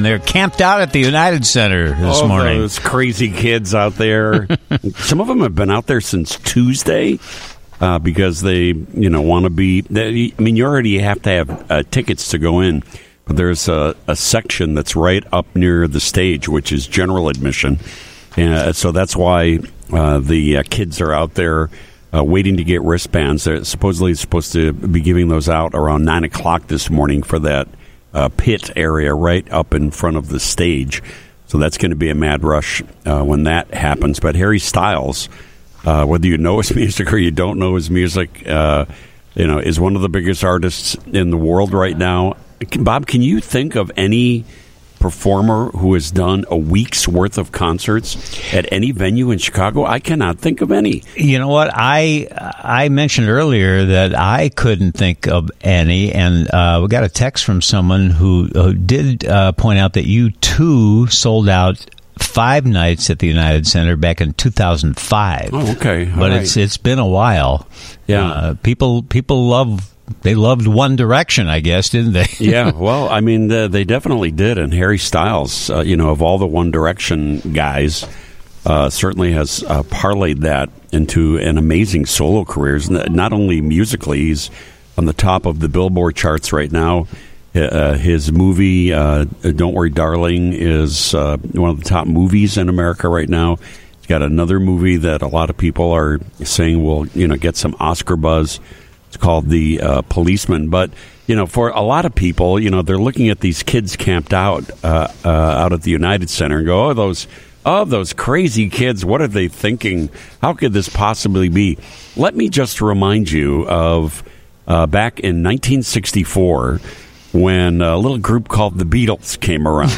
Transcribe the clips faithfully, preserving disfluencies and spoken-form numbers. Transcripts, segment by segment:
and they're camped out at the United Center this oh, morning. Those crazy kids out there. Some of them have been out there since Tuesday uh, because they, you know, want to be. They, I mean, you already have to have uh, tickets to go in, but there's a, a section that's right up near the stage, which is general admission. Uh, so that's why uh, the uh, kids are out there uh, waiting to get wristbands. They're supposedly supposed to be giving those out around nine o'clock this morning for that uh, pit area right up in front of the stage. So that's going to be a mad rush uh, when that happens. But Harry Styles, uh, whether you know his music or you don't know his music, uh, you know, is one of the biggest artists in the world right now. Bob, can you think of any performer who has done a week's worth of concerts at any venue in Chicago? I cannot think of any. You know what? I I mentioned earlier that I couldn't think of any, and uh, we got a text from someone who, who did uh, point out that U two sold out five nights at the United Center back in two thousand five. Oh, okay. All but right. it's it's been a while. Yeah. Uh, people people love. They loved One Direction, I guess, didn't they? Yeah, well, I mean, uh, they definitely did. And Harry Styles, uh, you know, of all the One Direction guys, uh, certainly has uh, parlayed that into an amazing solo career. Not only musically, he's on the top of the Billboard charts right now. Uh, his movie, uh, Don't Worry, Darling, is uh, one of the top movies in America right now. He's got another movie that a lot of people are saying will, you know, get some Oscar buzz. It's called The uh, Policeman. But, you know, for a lot of people, you know, they're looking at these kids camped out uh, uh, out at the United Center and go, oh, those oh, those crazy kids, what are they thinking? How could this possibly be? Let me just remind you of uh, back in nineteen sixty-four when a little group called the Beatles came around.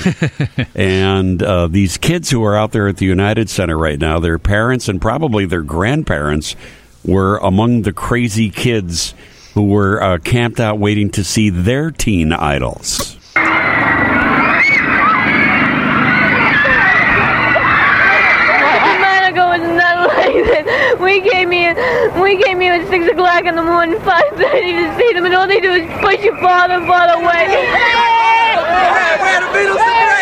And uh, these kids who are out there at the United Center right now, their parents and probably their grandparents were among the crazy kids who were uh, camped out waiting to see their teen idols. We came here, we came here at six o'clock in the morning, five thirty to see them, and all they do is push you farther and farther away. Where the Beatles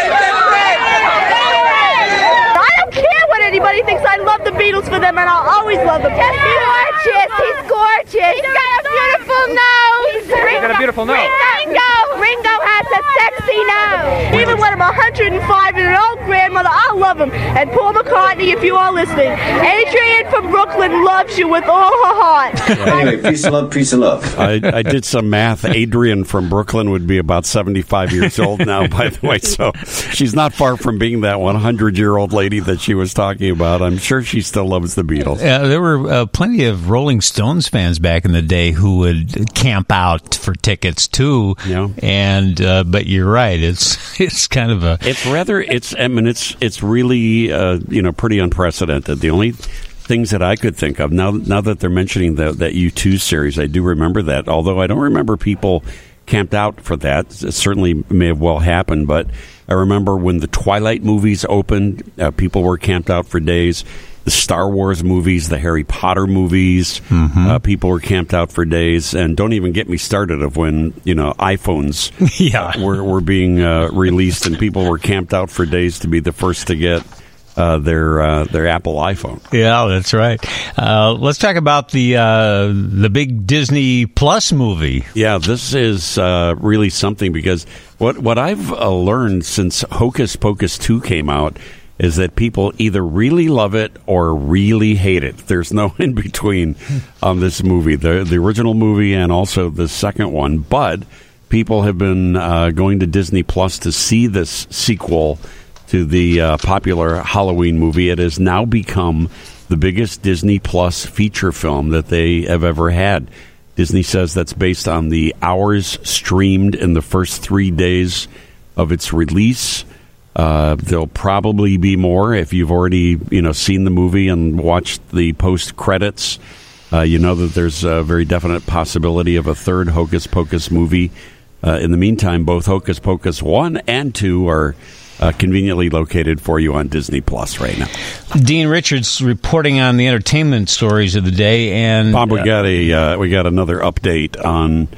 I don't care what anybody thinks. I love the Beatles for them, and I'll always love them. He's gorgeous. He's gorgeous. He's got a beautiful nose. He's got a beautiful nose. Ringo. Ringo has a sexy nose. Even when I'm one hundred five and an old grandmother, I love him. And Paul McCartney, if you are listening, Adrian from Brooklyn loves you with all her heart. Anyway, peace and love, peace and love. I, I did some math. Adrian from Brooklyn would be about seventy-five years old now, by the way. So she's not far from being that one hundred-year-old lady that she was talking about. I'm sure she still loves the Beatles. Uh, there were uh, plenty of Rolling Stones fans back in the day who would camp out for tickets too. Yeah. And uh, but you're right. It's it's kind of a. It's rather. It's. I mean, it's. It's really. Uh, you know, pretty unprecedented. The only things that I could think of now. Now that they're mentioning the, that U two series, I do remember that. Although I don't remember people camped out for that. It certainly may have well happened, but I remember when the Twilight movies opened, uh, people were camped out for days. The Star Wars movies, the Harry Potter movies, mm-hmm. uh, people were camped out for days. And don't even get me started of when, you know, iPhones yeah. uh, were, were being uh, released and people were camped out for days to be the first to get uh, their uh, their Apple iPhone. Yeah, that's right. Uh, let's talk about the uh, the big Disney Plus movie. Yeah, this is uh, really something because what, what I've uh, learned since Hocus Pocus two came out is that people either really love it or really hate it. There's no in between on this movie, the the original movie and also the second one. But people have been uh, going to Disney Plus to see this sequel to the uh, popular Halloween movie. It has now become the biggest Disney Plus feature film that they have ever had. Disney says that's based on the hours streamed in the first three days of its release. Uh, there'll probably be more if you've already, you know, seen the movie and watched the post credits. Uh, you know that there's a very definite possibility of a third Hocus Pocus movie. Uh, in the meantime, both Hocus Pocus one and two are uh, conveniently located for you on Disney Plus right now. Dean Richards reporting on the entertainment stories of the day, and Bob, we got a uh, we got another update on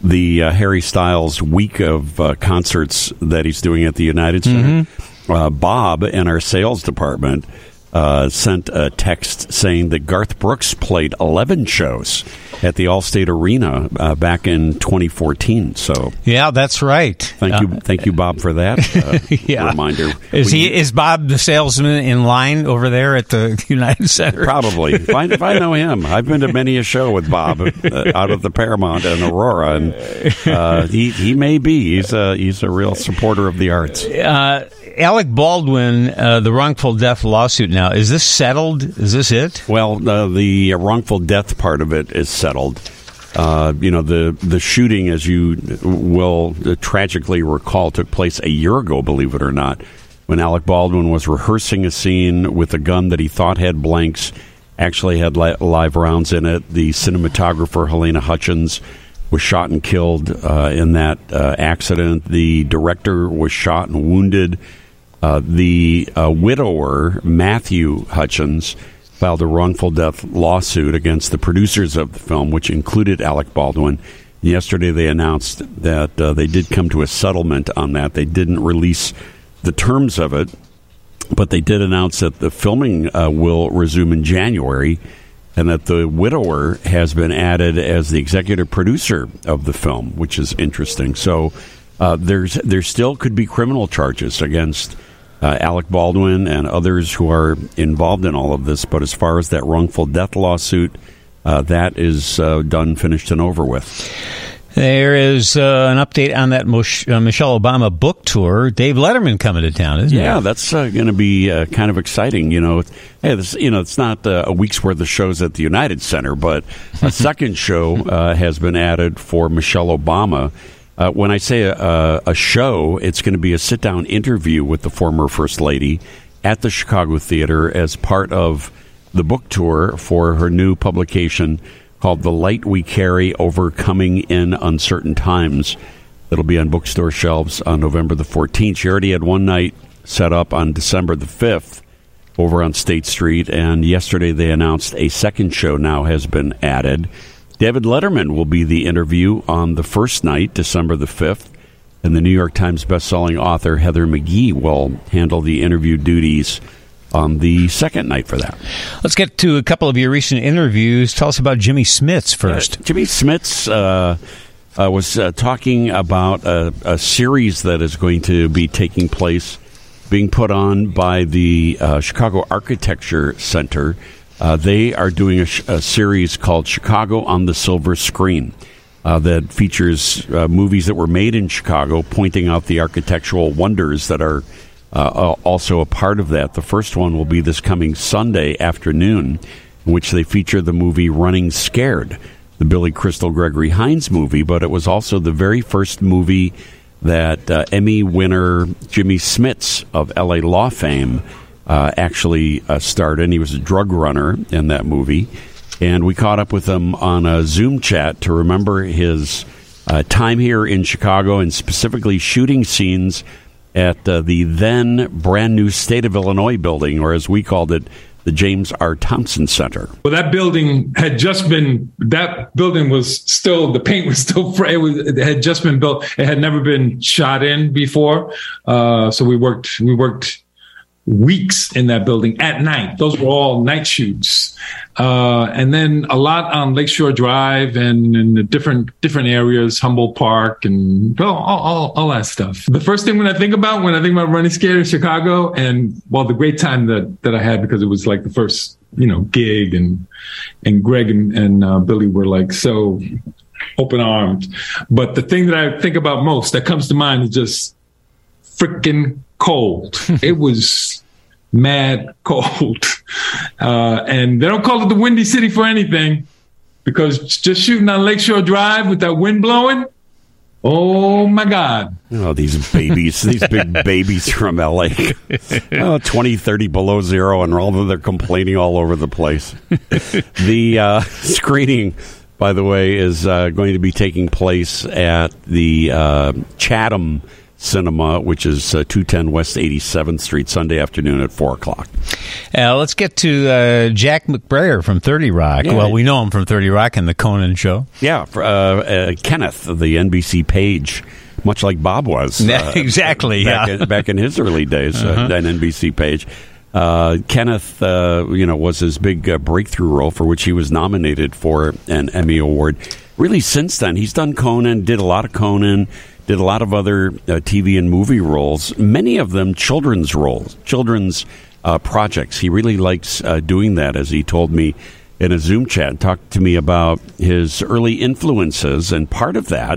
the uh, Harry Styles week of uh, concerts that he's doing at the United Center. Mm-hmm. Uh, Bob in our sales department uh, sent a text saying that Garth Brooks played eleven shows at the Allstate Arena uh, back in twenty fourteen. So yeah, that's right. Thank you, uh, thank you, Bob, for that uh, yeah. reminder. Is we, he is Bob the salesman in line over there at the United Center? Probably. If I, if I know him, I've been to many a show with Bob uh, out of the Paramount and Aurora, and uh, he he may be. He's a he's a real supporter of the arts. Uh, Alec Baldwin, uh, the wrongful death lawsuit now, is this settled? Is this it? Well, uh, the wrongful death part of it is settled. Uh, you know, the, the shooting, as you will tragically recall, took place a year ago, believe it or not, when Alec Baldwin was rehearsing a scene with a gun that he thought had blanks, actually had li- live rounds in it. The cinematographer, Helena Hutchins, was shot and killed uh, in that uh, accident. The director was shot and wounded. Uh, the uh, widower, Matthew Hutchins, filed a wrongful death lawsuit against the producers of the film, which included Alec Baldwin. Yesterday they announced that uh, they did come to a settlement on that. They didn't release the terms of it, but they did announce that the filming uh, will resume in January, and that the widower has been added as the executive producer of the film, which is interesting. So uh, there's there still could be criminal charges against Uh, Alec Baldwin and others who are involved in all of this. But as far as that wrongful death lawsuit, uh, that is uh, done, finished, and over with. There is uh, an update on that Mosh- uh, Michelle Obama book tour. Dave Letterman coming to town, isn't yeah, it? Yeah, that's uh, going to be uh, kind of exciting. You know, hey, this, you know, it's not uh, a week's worth of shows at the United Center, but a second show uh, has been added for Michelle Obama. Uh, when I say a, a show, it's going to be a sit-down interview with the former First Lady at the Chicago Theater as part of the book tour for her new publication called The Light We Carry, Overcoming in Uncertain Times. It'll be on bookstore shelves on November the fourteenth. She already had one night set up on December the fifth over on State Street, and yesterday they announced a second show now has been added. David Letterman will be the interview on the first night, December the fifth, and the New York Times bestselling author Heather McGhee will handle the interview duties on the second night for that. Let's get to a couple of your recent interviews. Tell us about Jimmy Smits first. Uh, Jimmy Smits uh, uh, was uh, talking about a, a series that is going to be taking place, being put on by the uh, Chicago Architecture Center. Uh, they are doing a, sh- a series called Chicago on the Silver Screen uh, that features uh, movies that were made in Chicago, pointing out the architectural wonders that are uh, also a part of that. The first one will be this coming Sunday afternoon, in which they feature the movie Running Scared, the Billy Crystal Gregory Hines movie, but it was also the very first movie that uh, Emmy winner Jimmy Smits of L A Law fame Uh, actually uh, starred in. He was a drug runner in that movie, and we caught up with him on a Zoom chat to remember his uh, time here in Chicago, and specifically shooting scenes at uh, the then brand new State of Illinois building, or as we called it, the James R. Thompson Center. Well, that building had just been, that building was still, the paint was still, it, was, it had just been built. It had never been shot in before. Uh, so we worked, we worked weeks in that building at night. Those were all night shoots. Uh, and then a lot on Lakeshore Drive and in the different, different areas, Humboldt Park and all, all, all that stuff. The first thing when I think about, when I think about Running Scared in Chicago, and well, the great time that, that I had, because it was like the first, you know, gig, and, and Greg and, and uh, Billy were like so open armed. But the thing that I think about most that comes to mind is just freaking cold. It was mad cold. Uh, and they don't call it the Windy City for anything, because just shooting on Lakeshore Drive with that wind blowing, oh my God. Oh, these babies, these big babies from L A. Oh, twenty, thirty below zero, and all of them, they're complaining all over the place. The uh, screening, by the way, is uh, going to be taking place at the uh, Chatham Cinema, which is uh, two ten West eighty-seventh Street, Sunday afternoon at four o'clock. Uh, let's get to uh, Jack McBrayer from thirty Rock. Yeah. Well, we know him from thirty Rock and the Conan Show. Yeah, uh, uh, Kenneth, the N B C page, much like Bob was. Uh, exactly, back, yeah. in, back in his early days, uh-huh. uh, an N B C page. Uh, Kenneth, uh, you know, was his big uh, breakthrough role for which he was nominated for an Emmy Award. Really, since then, he's done Conan, did a lot of Conan, did a lot of other uh, T V and movie roles, many of them children's roles, children's uh, projects. He really likes uh, doing that, as he told me in a Zoom chat, talked to me about his early influences, and part of that,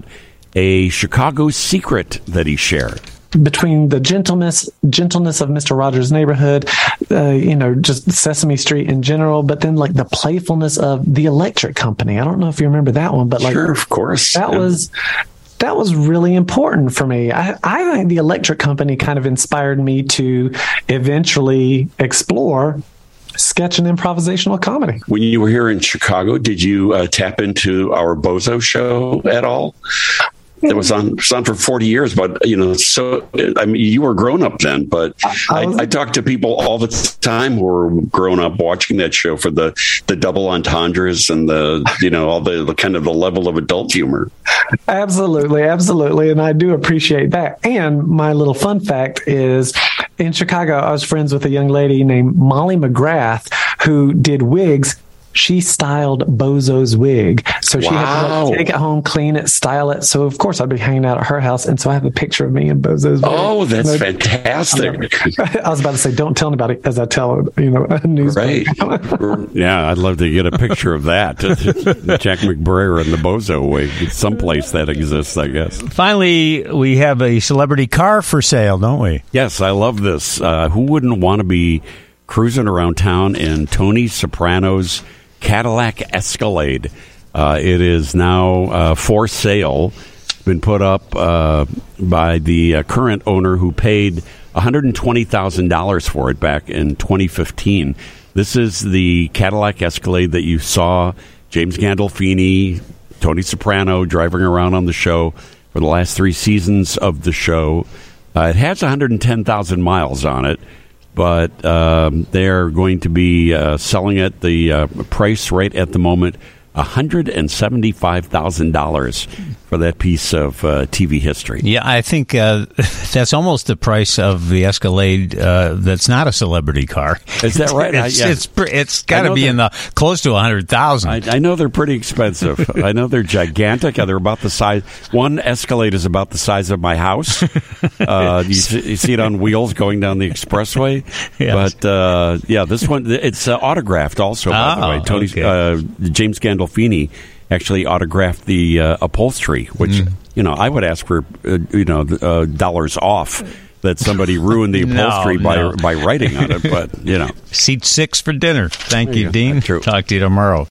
a Chicago secret that he shared. Between the gentleness gentleness of Mister Rogers' Neighborhood, uh, you know, just Sesame Street in general, but then like the playfulness of The Electric Company. I don't know if you remember that one, but like, sure, of course, that yeah. was that was really important for me. I, I think The Electric Company kind of inspired me to eventually explore sketch and improvisational comedy. When you were here in Chicago, did you uh, tap into our Bozo show at all? It was on, it was on for forty years, but, you know, so, I mean, you were grown up then, but I, I talk to people all the time who were grown up watching that show for the, the double entendres and the, you know, all the, the kind of the level of adult humor. Absolutely. Absolutely. And I do appreciate that. And my little fun fact is in Chicago, I was friends with a young lady named Molly McGrath who did wigs. She styled Bozo's wig. So she wow. had to like, take it home, clean it, style it. So, of course, I'd be hanging out at her house. And so I have a picture of me and Bozo's wig. Oh, that's I, fantastic. I was about to say, don't tell anybody as I tell, you know, a news. Right. Yeah, I'd love to get a picture of that. Jack McBrayer and the Bozo wig. It's someplace that exists, I guess. Finally, we have a celebrity car for sale, don't we? Yes, I love this. Uh, who wouldn't want to be cruising around town in Tony Soprano's Cadillac Escalade? Uh, it is now uh, for sale. Been put up uh, by the uh, current owner who paid one hundred twenty thousand dollars for it back in twenty fifteen. This is the Cadillac Escalade that you saw James Gandolfini, Tony Soprano driving around on the show for the last three seasons of the show. Uh, it has one hundred ten thousand miles on it. But um, they're going to be uh, selling it, the uh, price right at the moment, one hundred seventy-five thousand dollars for that piece of uh, T V history. Yeah, I think uh, that's almost the price of the Escalade uh, that's not a celebrity car. Is that right? It's, I, yeah. it's, it's got to be in the close to one hundred thousand dollars. I, I know they're pretty expensive. I know they're gigantic. They're about the size. One Escalade is about the size of my house. Uh, you, see, you see it on wheels going down the expressway. Yes. But, uh, yeah, this one, it's uh, autographed also, by oh, the way. Tony, okay. uh, James Gandolfini actually autographed the uh, upholstery, which, mm. you know, I would ask for, uh, you know, uh, dollars off that somebody ruined the upholstery no, no. by by writing on it. But, you know. Seat six for dinner. Thank There you, you Dean. True. Talk to you tomorrow.